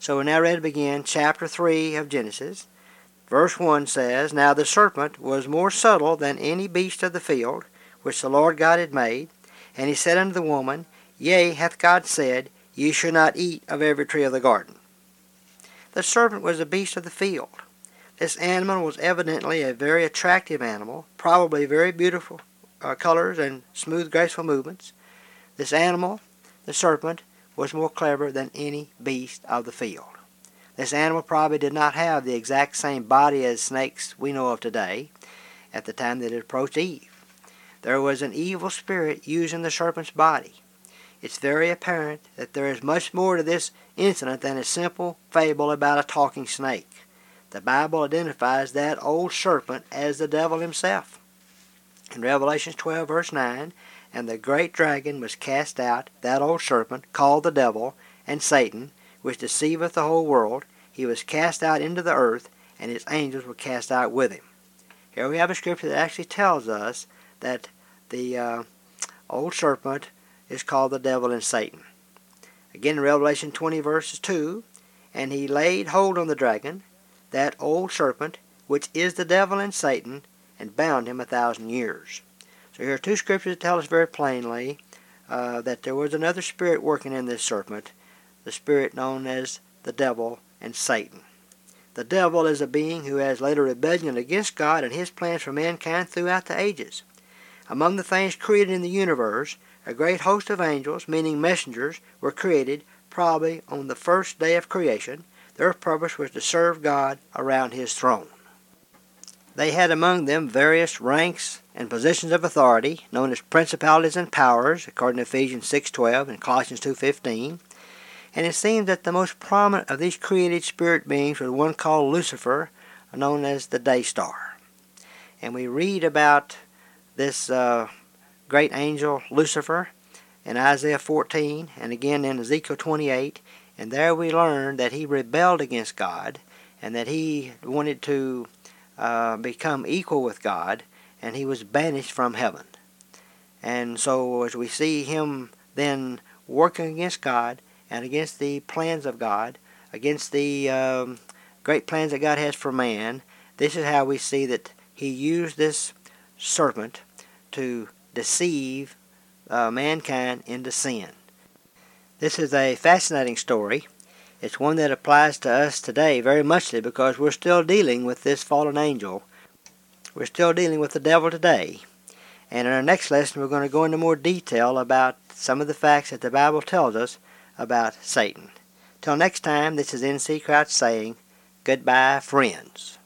So we're now ready to begin chapter 3 of Genesis. Verse 1 says, Now the serpent was more subtle than any beast of the field, which the Lord God had made. And he said unto the woman, Yea, hath God said, Ye shall not eat of every tree of the garden. The serpent was a beast of the field. This animal was evidently a very attractive animal, probably very beautiful colors and smooth, graceful movements. This animal, the serpent, was more clever than any beast of the field. This animal probably did not have the exact same body as snakes we know of today at the time that it approached Eve. There was an evil spirit using the serpent's body. It's very apparent that there is much more to this incident than a simple fable about a talking snake. The Bible identifies that old serpent as the devil himself. In Revelation 12, verse 9, And the great dragon was cast out, that old serpent, called the devil, and Satan, which deceiveth the whole world. He was cast out into the earth, and his angels were cast out with him. Here we have a scripture that actually tells us that the old serpent is called the devil and Satan. Again in Revelation 20, verses 2, And he laid hold on the dragon, that old serpent, which is the devil and Satan, and bound him 1,000 years. So here are two scriptures that tell us very plainly that there was another spirit working in this serpent, the spirit known as the devil and Satan. The devil is a being who has led a rebellion against God and his plans for mankind throughout the ages. Among the things created in the universe, a great host of angels, meaning messengers, were created probably on the first day of creation. Their purpose was to serve God around his throne. They had among them various ranks and positions of authority, known as principalities and powers, according to Ephesians 6:12 and Colossians 2:15. And it seems that the most prominent of these created spirit beings was one called Lucifer, known as the day star. And we read about this great angel Lucifer in Isaiah 14 and again in Ezekiel 28. And there we learn that he rebelled against God and that he wanted to become equal with God, and he was banished from heaven. And so as we see him then working against God and against the plans of God, against the great plans that God has for man, this is how we see that he used this serpent to deceive mankind into sin. This is a fascinating story. It's one that applies to us today very muchly because we're still dealing with this fallen angel. We're still dealing with the devil today. And in our next lesson, we're going to go into more detail about some of the facts that the Bible tells us about Satan. Till next time, this is N.C. Crouch saying, goodbye, friends.